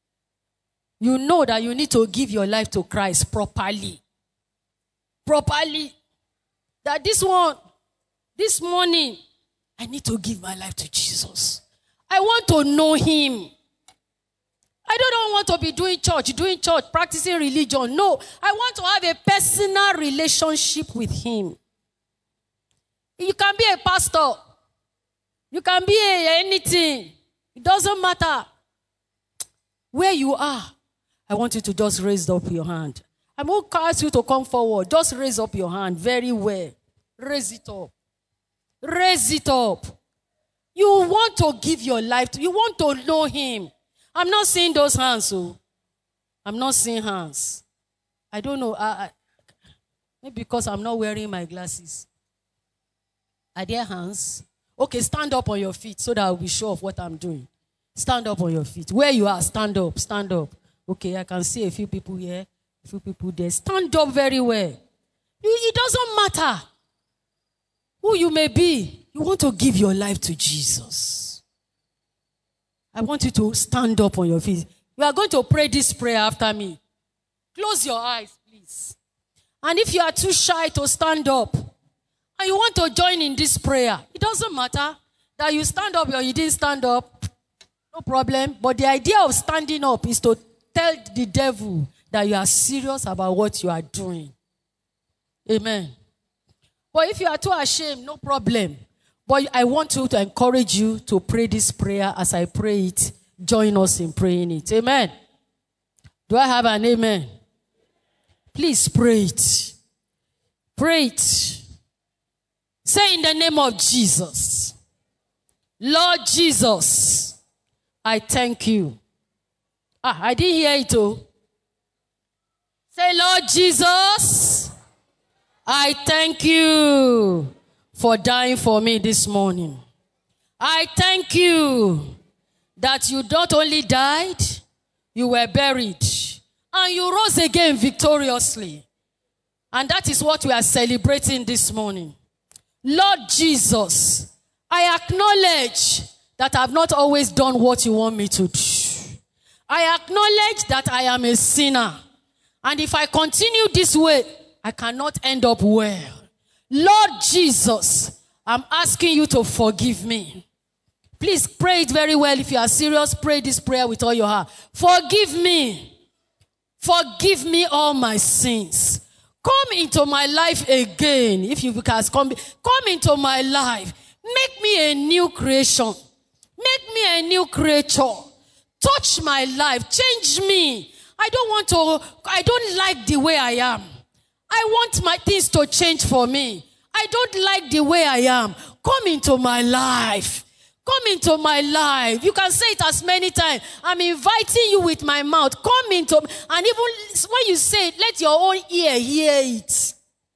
You know that you need to give your life to Christ properly. Properly. That this morning, I need to give my life to Jesus. I want to know him. I don't want to be doing church, practicing religion. No, I want to have a personal relationship with him. You can be a pastor. You can be anything. It doesn't matter. Where you are, I want you to just raise up your hand. I won't ask you to come forward. Just raise up your hand very well. Raise it up. Raise it up. You want to give your life to, you want to know him. I'm not seeing those hands, so I'm not seeing hands. I don't know. Maybe because I'm not wearing my glasses. Are there hands? Okay, stand up on your feet so that I'll be sure of what I'm doing. Stand up on your feet. Where you are, stand up, stand up. Okay, I can see a few people here, a few people there. Stand up very well. It doesn't matter who you may be. You want to give your life to Jesus. I want you to stand up on your feet. You are going to pray this prayer after me. Close your eyes, please. And if you are too shy to stand up, and you want to join in this prayer, it doesn't matter that you stand up or you didn't stand up. No problem. But the idea of standing up is to tell the devil that you are serious about what you are doing. Amen. But if you are too ashamed, no problem. But I want you to encourage you to pray this prayer as I pray it. Join us in praying it. Amen. Do I have an amen? Please pray it. Pray it. Say in the name of Jesus. Lord Jesus, I thank you. I didn't hear it too. Say, Lord Jesus, I thank you for dying for me this morning. I thank you that you not only died, you were buried, and you rose again victoriously. And that is what we are celebrating this morning. Lord Jesus, I acknowledge that I've not always done what you want me to do. I acknowledge that I am a sinner. And if I continue this way, I cannot end up well. Lord Jesus, I'm asking you to forgive me. Please pray it very well. If you are serious, pray this prayer with all your heart. Forgive me. Forgive me all my sins. Come into my life again. If you can come into my life. Make me a new creation. Make me a new creature. Touch my life. Change me. I don't like the way I am. I want my things to change for me. I don't like the way I am. Come into my life. Come into my life. You can say it as many times. I'm inviting you with my mouth. Come into, and even when you say it, let your own ear hear it.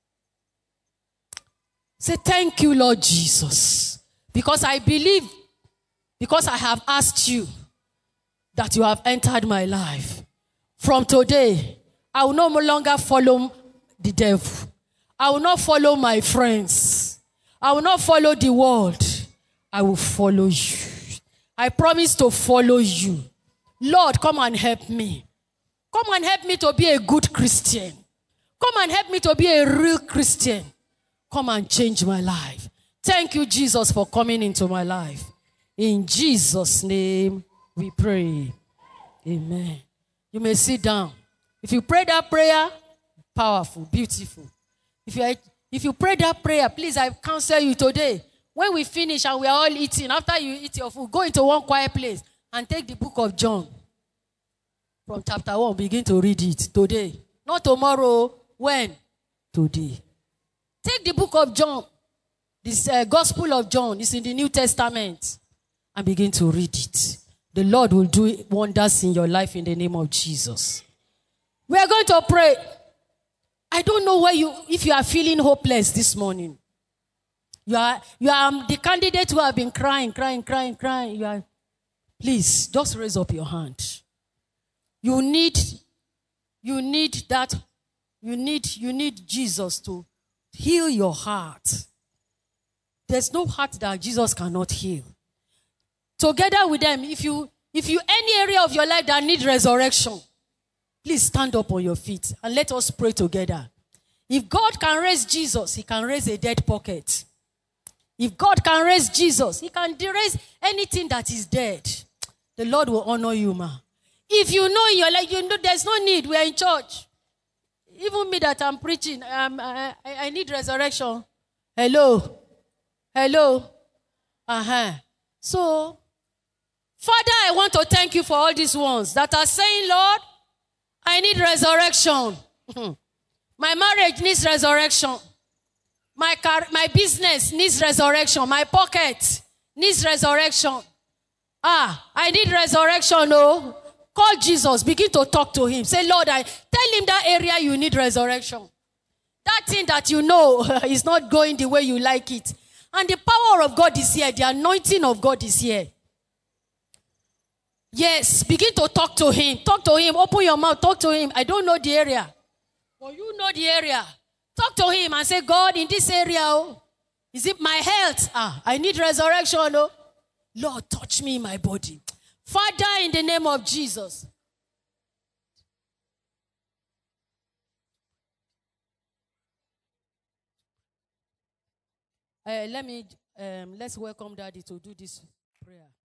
Say, thank you, Lord Jesus. Because I believe, because I have asked you, that you have entered my life. From today, I will no longer follow the devil. I will not follow my friends. I will not follow the world. I will follow you. I promise to follow you. Lord, come and help me. Come and help me to be a good Christian. Come and help me to be a real Christian. Come and change my life. Thank you, Jesus, for coming into my life. In Jesus' name we pray. Amen. You may sit down. If you pray that prayer, powerful, beautiful. If you pray that prayer, please, I counsel you today. When we finish and we are all eating, after you eat your food, go into one quiet place and take the book of John from chapter 1. Begin to read it today. Not tomorrow. When? Today. Take the book of John. This Gospel of John is in the New Testament. And begin to read it. The Lord will do wonders in your life in the name of Jesus. We are going to pray. I don't know if you are feeling hopeless this morning. You are the candidate who have been crying. Please, just raise up your hand. You need Jesus to heal your heart. There's no heart that Jesus cannot heal. Together with them, if you any area of your life that needs resurrection, please stand up on your feet and let us pray together. If God can raise Jesus, he can raise a dead pocket. If God can raise Jesus, he can raise anything that is dead. The Lord will honor you, ma. If you know in your life, there's no need. We are in church. Even me that I'm preaching, I need resurrection. Hello. So, Father, I want to thank you for all these ones that are saying, Lord, I need resurrection. My marriage needs resurrection. My business needs resurrection. My pocket needs resurrection. I need resurrection, oh. Call Jesus. Begin to talk to him. Say, Lord, tell him that area you need resurrection. That thing that you know is not going the way you like it. And the power of God is here. The anointing of God is here. Yes, begin to talk to him. Talk to him. Open your mouth. Talk to him. I don't know the area. But you know the area. Talk to him and say, God, in this area, oh, is it my health? I need resurrection, oh. Lord, touch me in my body. Father, in the name of Jesus. Let's welcome Daddy to do this prayer.